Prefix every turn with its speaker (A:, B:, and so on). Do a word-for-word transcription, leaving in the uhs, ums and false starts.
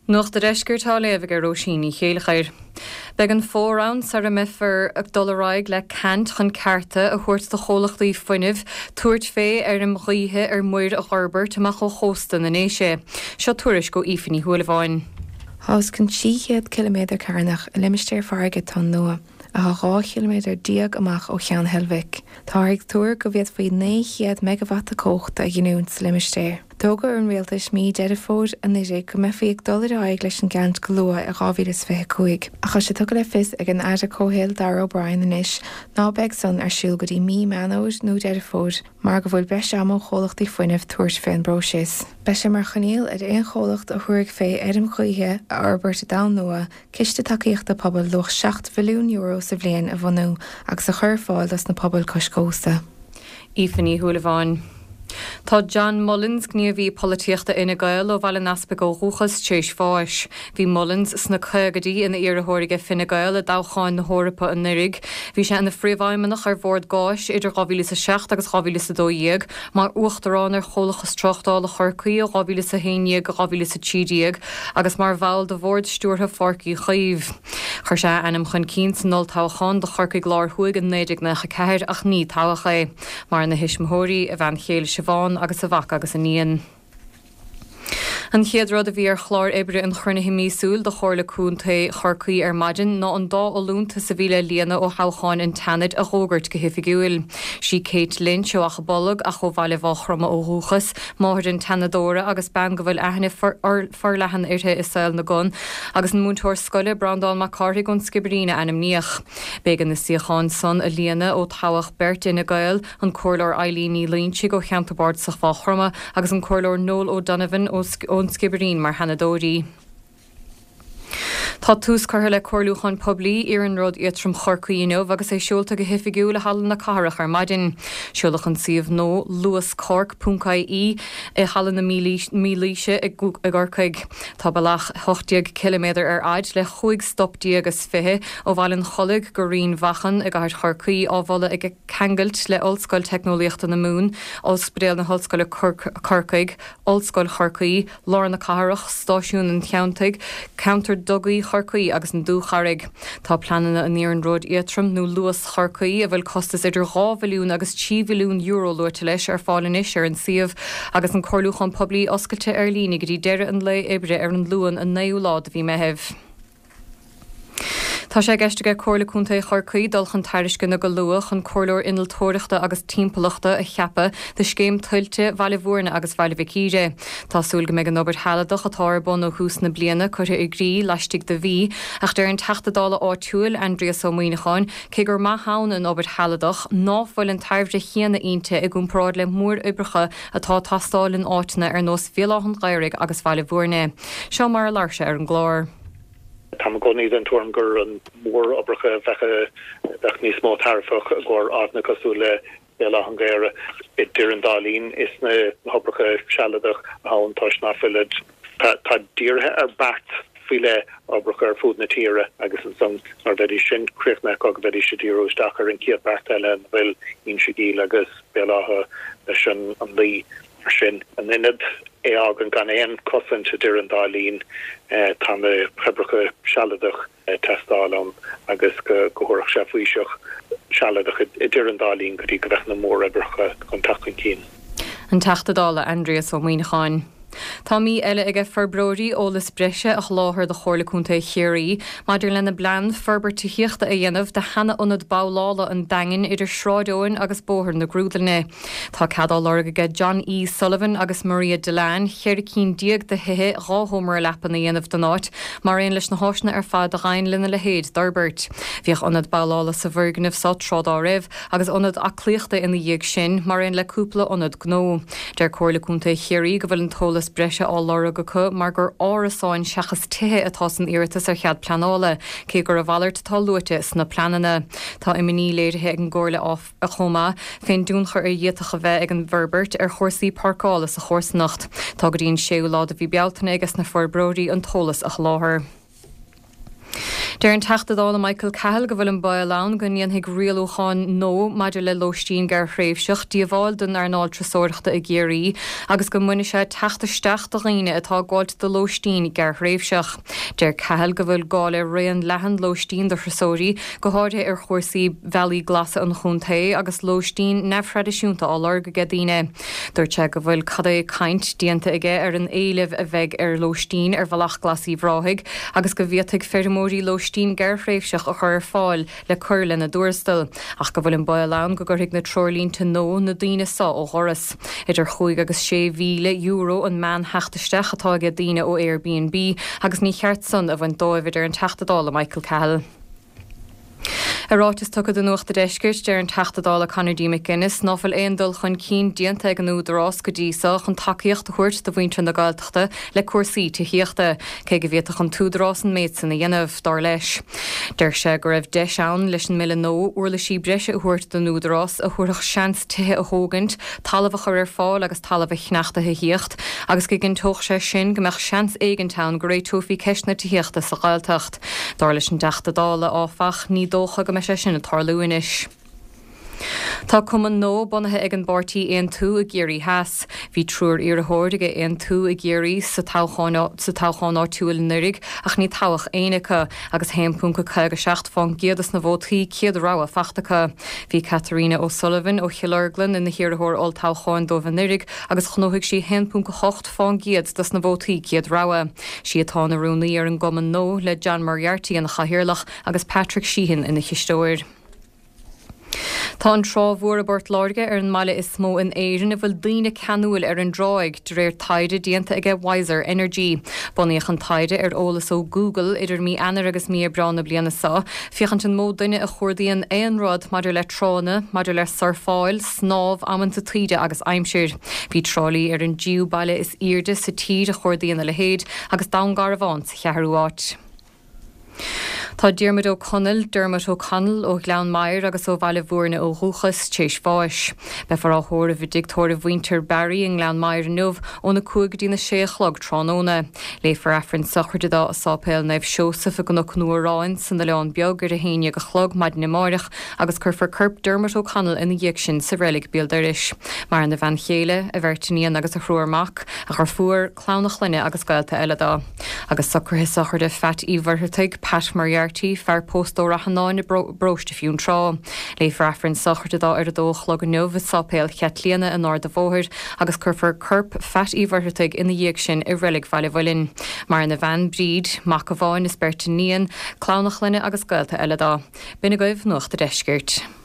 A: Nuach de reisgurtá leh gur Róisíní chéalachair. Beg an fórán ar a mifar ag dulráig le cant chun carta a chuirt de cholachtaí foiineh tuairt fé ar an mghíthe ar muir a gharbert amach go chóstan in éise. Seo tuairis go ífaní thuailháin.
B: Thás cin tríchéad kiloméadar carnach a limistéir farige tan nua. A rá kiloméadar diag amach ó chean Helvic. Tá ag túir go bhéad faoi néchéad megawatt a cóchta a giniún sa limistéir. Tógar an réaltas mí deirefód a nidir go mefiíag dullar aig leis an gant glua a gáhílas fé cuaig. A chu sé tuga le fis ag an aire cóhéil Dar O'Brien inis, ná beg san ar siúl go dtí mí manóid nó deirefód, mar go bhfuil beis am ó cholachtaí foiineh tuairt féin brosis. Beis sé mar chaníal ar éon cholacht a chuirg fé éidim chuige a arbeirt a dá nua, ciste takeíocht a pobl loch seacht milliún euro sa bbliain a bhanú agus a chur fáil as na pobl coscósta.
A: Ífaní thuailháin. Tá John Mullins gníomhí políochta ina Gael ó bhile naspa go ruchas tééis fáis. Bhí Mullins sna chugadí ina iarthóirige Fine Gael a dácháin na hórappa an nurig. Bhí sé ina phríomhaimeach ar bhórd gáis idir gáhílas a seacht agus gáhílas a dóíag, mar uachtarrán ar cholachas trochtáil a chorcaí ó gáhílas a héineag a gáhílas a tídíag, agus mar bhil de bhórd stúrtha forcaí chaomh. Chir sé anam chun cín san nul táchán de chorcaí glár thuig an néidir na chaceir ach ní tácha, mar na hisismóirí a bhean chéile Siobhan agus a bhac agus a níon. An chéadród a bhí ar chlár ébre an chrunnithe mísúil de chóirla cúnta chorcaí ar maidin ná an dá ó lúnta sa bhíle líana ó hácháin in tanid a rógurt go hifigiúil. Sí Kate Lynch ó achabolog a cho bhaile bháchrama ó rúchas, máthir in tanadóra agus ban go bhfuil aithne forlehan irthe is saoil na gun, agus an múntóir scoile Brandán McCarthy gon Skibberina anam níoch. Bégan na siocháin son a líana ó táhach Bert ina Gael, an cóirlór Eileen Lynch go cheantabád sa bháchrama, agus an cóirlór Noel O'Donovan ó ón Skibbereen mar hanadóí. Tá tús cartha le cóirlúchan poblí ar an rud iatrum chorcaíineh agus é siúlta go hifigiúil a hallan na carach ar maidin. Siúlachan siomh nó Lewis Cork Puncaí i hallan na mílíise ag gurcaig. Tá bailach hochtíag kiloméadar ar aid le chuig stopdí agus fithe ó bhhail an cholig go rion bhachan ag gaiir chorcaí á bhla ag cangailt le olscoil technoliaachta na mún, olspreal na holscoile corcaig, olscoil chorcaí, lár na carach, stáisiún an cheantaig, counter dogaí chorcaí agus an dúcharig. Tá planana an níor an rud iatrum nó Lewis chorcaí a bhfuil costas idir dhá bhiliún agus tí bhiliún euro luirte leis ar fáilin is ar an siomh agus an cóirlúchan poblí oscailte ar lína go dtí deire an le ébre ar an luan a naolád a bhí mehebh. Tá sé gceiste cóirla cúnta chorcaí dulchan tairisce na go luach an cóirlór inaltóireachta agus timpachta a cheappa de scéim tuilte bhaile bhuairna agus bhaile bhicíide. Tásúil go méid an obair heileadach atá bon ó hús na bliana chuirtha i grí leistigh de bhí ach deir an teachtadála áitiúil Andreas ó Muoineáin cé gur maith hán an obair heileadach náfuil an taimhde chéanna ionte ag gúnpráid le mór ubricha atá tastáilin áitina ar nós bhéaláchan gairig agus bhaile bhuairne. Seo mar láirse ar an glár.
C: Tam goni den torm gur an mór obracha fecha fech ní smó tarfach gor ána cosúle bela hangéire bit dir an dálín is na hobracha sealadach a an tois na fillid tá dírthe ar bat file obracha ar fúd na tíre agus an son ar bedi sin crifna go bedi sé díró stachar in kiad bartile an bhfuil in sigí agus belathe leis an an lí sin an inad é agan gan éon cosan te dir an dálín tá na hebrecha sealadach testálam agus go gohorach se faoiseach sealadach i dir an dálín go dtí go bheith na mór hebrecha chun tachan cín.
A: An teachtadála Andreas ó Muoineáin. Tá mí eile ige ferbróí ólas breise ach láthir de chóirlaúnta chéirí, maidir lena blean ferbert tuíochta a dhéanamh de hena onad bálála an dain idir sráidóin agus bóthir na grúdalne. Tá cadá láige John E. Sullivan agus Maria Delan chéir cín diaag de hithe ráthómar lepan na dhéanamh den áit, mar aon leis na háisna ar fad a ghain lena le héad d'Arbert. Bhíoh onad bálála sa bhirganmh sa trád á raibh agus onad aclíochta ina dhéag sin mar aon le cúpla onad gnó. Deir chóirlaúnta chéirí go bhfuil an tólas breise á lára go chu mar gur árasáin seachas tithe atá san iiritas ar chead planála, cé gur a bhhailart tá luitis na planana. Tá iminí léirithe ag an ggóirla áf a chomá, féin dúnchar ar dhéatacha bheith ag an Verbert ar chórsaí parcála sa chórsnacht. Tá go dtíon séú lá a bhí bealtainna agus na forbróí an tólas a chláthair. Deir an teachtadála Michael Cahill go bhfuil an ba lán go níon hiag rialúcháin nó maidir le lóistín gar phréimhseach díomháil don ar náil trasóireachta i ggéirí agus go muine sé teachtaisteach do riine atá gáilt do lóistín gar phréimhseach. Deir Cahill go bhfuil gáil réon lehan lóistín do thrasóirí go háirthe ar chóirsaí bhealaí glasa an chuntaí agus lóistín nefhreidisiúnta álar go gadíine. Dúirte go bhfuil cad é caint díanta aige ar an éileh a bheith ar lóistín ar bhealach glasí bhráthig agus go bhíotaigh fermóí lóistín gar phréimhseach a chur fáil le chuirla na dúirstal ach go bhfuil an ba lán go gurthaigh na trolínta nó na daoine sa ó choras. Idir chuig agus sé mhíle euro an man heachtasteach atá go daoine ó Airbnb agus ní cheart san a bhain dóibh ar an teachtadála Michael Cahill. Arátas tucha den nuachta deisgirt dear an teachtadála Conradí McGuinness nófuil éon dul chun cín dianta ag an údarrás go ddísa chun takeíocht a chuirt do bhainte na Gaeltachta le cuasaí tuíochta cé go bhíoach an túdarrás an méid san na dhéanamh dar leis. Deir sé go raibh deis ann leis an mille nó uair le sí breise a chuirt den údarrás a chuirach seans tuthe a thógant talamh a chur ar fáil agus talamh a chneachta a híocht agus go gin tóch sé sin gombeach seans éigentán go réit túfií ceisna tuíochta sa Gaeltacht. Dar leis an teachtadála áfach ní dócha go me sé sin a tarlúinis. Tá cuman nó bunathe ag an bartaí aon tú a géirí heas. Bhí trúr ar a háirdige aon tú a géirí sa tácháin áitiúil nurig ach ní táhach éanacha agus héimpunca chuige seacht fáin géadas na bhótaí ciad rá a fachtacha. Bhí Catarina O'Sullivan ó Chilarglan in na hiarthóir ó tácháin dómh nurig agus chnóigh sí héimpunca chocht fáin géad das na bhótaí ciad ráha. Si atá na rúnaí ar an goman nó le John Moriarty an na chahirirlach agus Patrick Sheehan in na chiistóir. Tá an trámhór a bort láirge ar an mala is smó in éireann a bhfuil daoine ceanúil ar an dráig de réir taide díanta aige Wiser Energy. Bunaíoch an taide ar ólas ó Google idir mí anar agus mí brana bliana sa, fiachant an mód duine a chuirdaíon éonrád maidir le trána, maidir le surfáil, snáb, amanta tríide agus aimsir. Bhí trálaí ar an díú baile is irde sa tíd a chuirdaíon le héad agus dangar a bhaint chearúáit. Tá Diarmid O'Connell, Dermot O'Connell ó Glean Mair agus ó bhaile bhórna ó Rúchas téis fáis. Be far áthóir a bhí dictóir Winter Barry in Glean Mair nuh óna cuaig dína sé chlog trónóna. Léifar affrin sacrdadá a sápéil naibh Seosaf a gona cnúráin san na leán beag ar a héine go chlog maid na máireach agus chur curb Dermot O'Connell ina dhéic sin sa rélig bealdaris. Mar na bhain chéile a bhirtaíon agus a chruúarmach a chu fuair clánach linne agus gailta eiledá. Agus sacrthe sacrde fat íharthataigh Pat Moriarty fear post ó rachanáin na broiste fiún trá. Léifar affrin sacrdadá ar a dóch le go nuamh sápéil chetlíana an ár de bhóthir agus churfar curb fat íharthataigh ina dhéic sin i rélig bhaile bhilinn. Mar na bhain bríd, mac a bháin is bertaníon, clánach linne agus gailta eiledá. Bina goibh nuachta deisgirt.